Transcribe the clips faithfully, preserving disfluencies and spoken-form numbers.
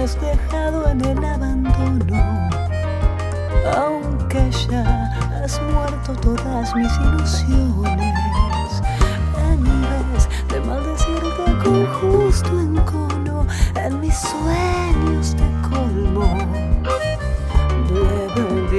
quieres dejado en el abandono, aunque ya has muerto todas mis ilusiones. En vez de maldecirte con justo encono, en mis sueños te colmo de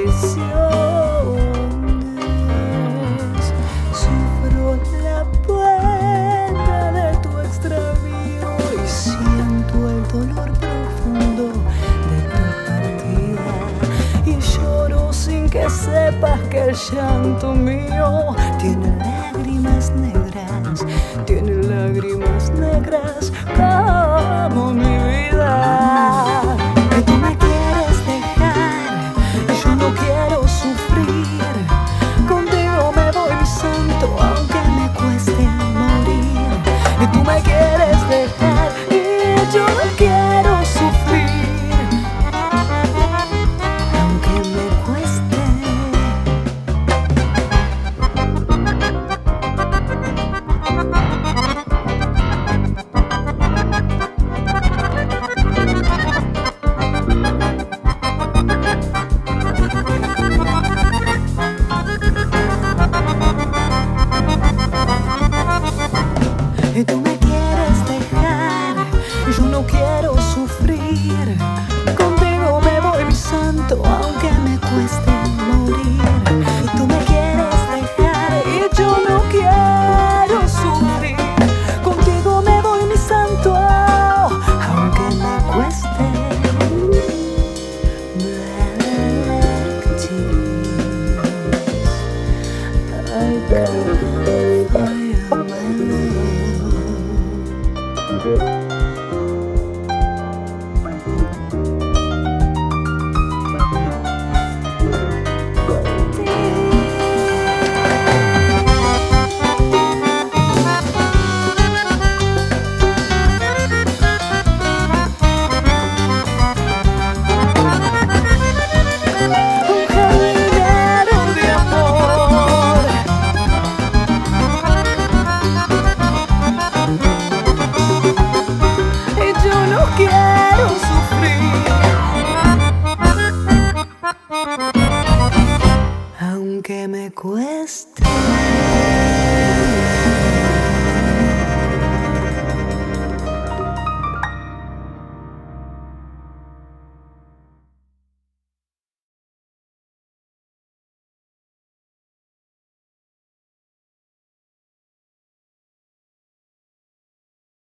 bendiciones. Sufro la pena de tu extravío y siento el dolor profundo de tu partida, y lloro sin que sepas que el llanto mío tiene lágrimas negras, tiene lágrimas negras como mi vida. Que tú me quieres dejar y yo no quiero sufrir. Contigo me voy, mi santo, aunque me cueste morir. Y tú me quieres dejar y yo no quiero sufrir, aunque me cueste. Y tú me quieres dejar, yo no quiero sufrir. Contigo me voy, mi santo, aunque me cueste morir. Y tú me quieres dejar y yo no quiero sufrir. Contigo me voy, mi santo, aunque me cueste. Black tears, I can't find my love.